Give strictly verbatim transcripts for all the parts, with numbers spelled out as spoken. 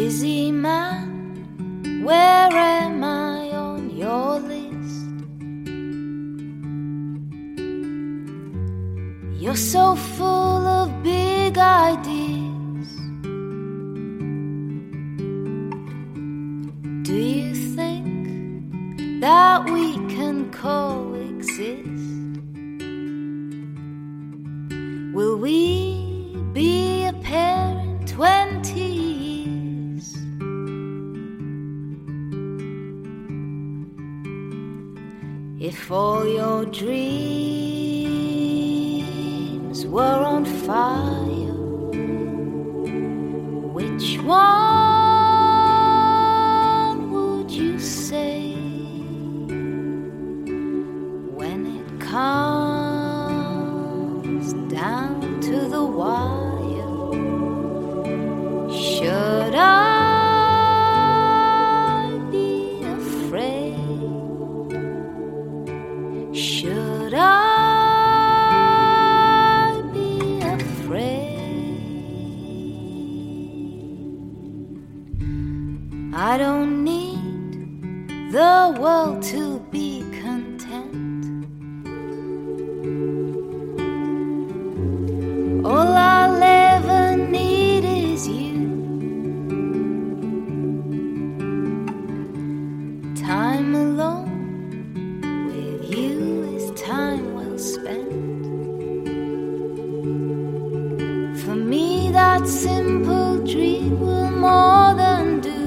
Busy man, where am I on your list? You're so full of big ideas. Do you think that we can coexist? Will we be a pair in twenty years? If all your dreams were on fire, which one would you say? When it comes down to the wire, should I be afraid? Should I be afraid? I don't need the world to be content. All I'll ever need is you. Time alone with you is time well spent. For me that simple dream will more than do.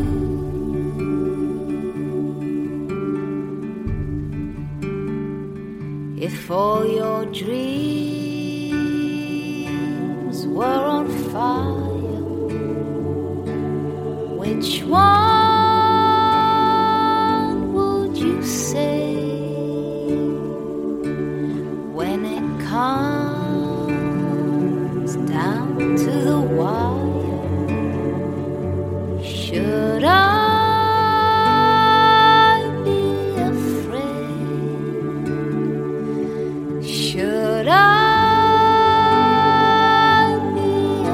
If all your dreams were on fire, which one would you say? When it comes down to the wire, should I be afraid? Should I be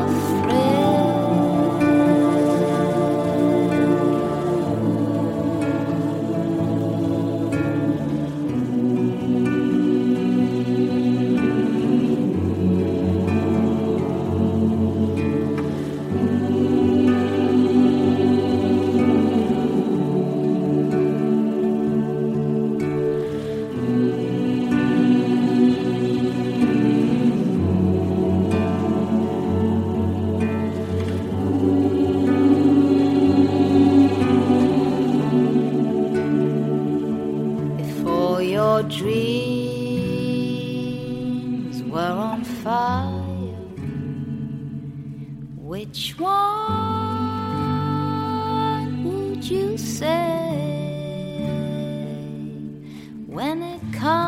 Your dreams were on fire, which one would you say? When it comes